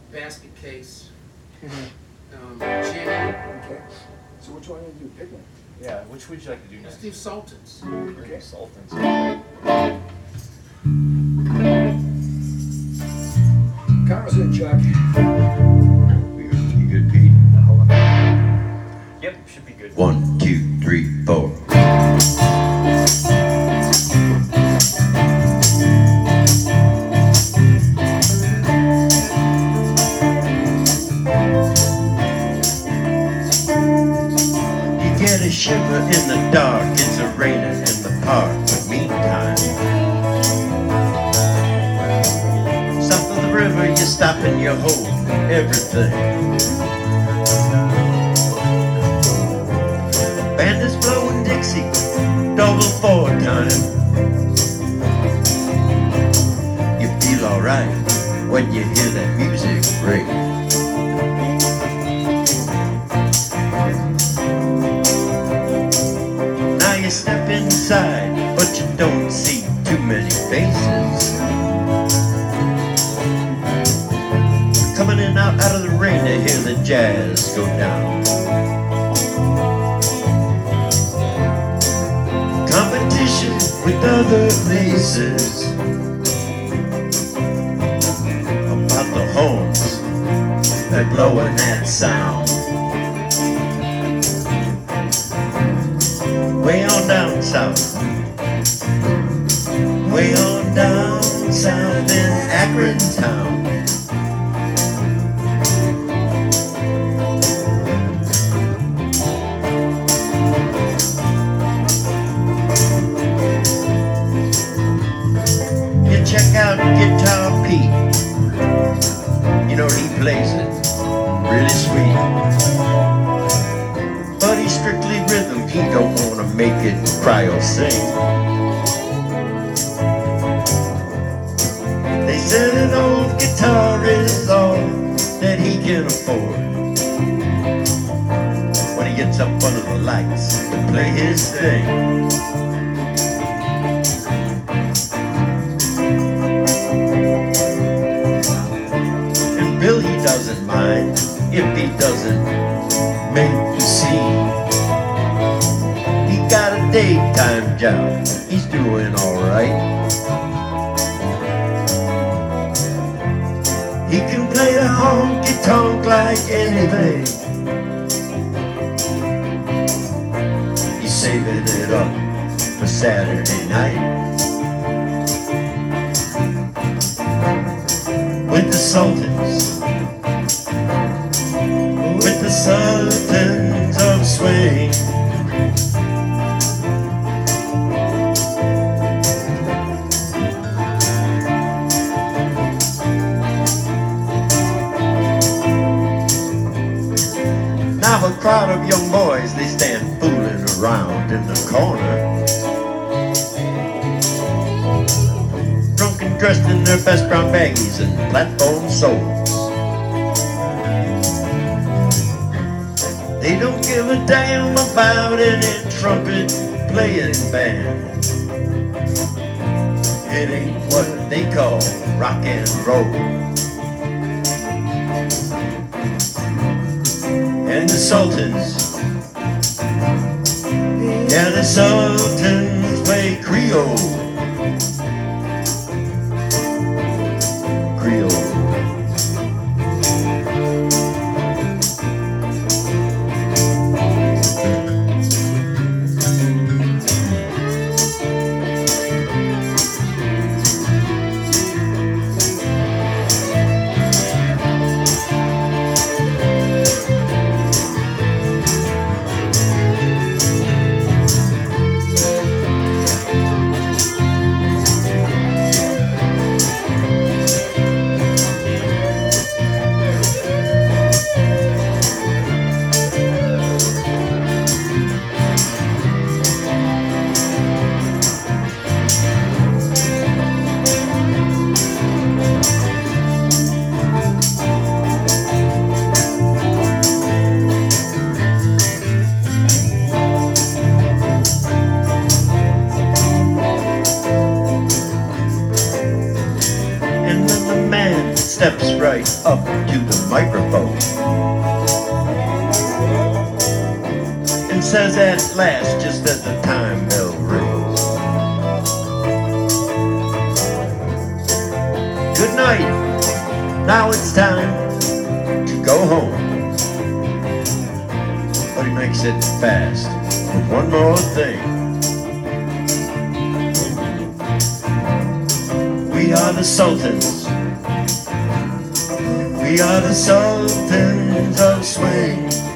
basket case, Jimmy. Okay. So which one do you do? Pick one. Yeah, which would you like to do Let's next? do Sultans. Okay. Sultans. Cameras in, Chuck. You good, Pete? Hold on. Yep, should be good. 1, 2, 3, 4. You get a shiver in the dark, it's a raining in the park, but meantime, south of the river you stop and you hold everything. Band is blowing Dixie, double 4 time. You feel alright when you hear that music ring. Now you step inside, but you don't see too many faces. Coming in out of the rain to hear the jazz go down. Competition with other places about the horns that blowing that sound. Way on down south, way on down south in Akron town. You check out Guitar Pete, you know he plays it really sweet. But he's strictly rhythm, he don't wanna make it cry or sing. They said an old guitar is all that he can afford when he gets up under the lights to play his thing. And Bill, he doesn't mind if he doesn't make the scene. He got a daytime job, he's doing alright. He can play the honky-tonk like anything. He's saving it up for Saturday night with the Sultans, with the Sultans of Swing. Now a crowd of young boys, they stand fooling around in the corner, drunk and dressed in their best brown baggies and platform soles. They don't give a damn about any trumpet playing band. It ain't what they call rock and roll. And the Sultans, yeah, the Sultans play Creole. Creole. to the microphone and says at last, just as the time bell rings, good night, now it's time to go home. But he makes it fast with one more thing. We are the Sultans. We are the Sultans of Swing.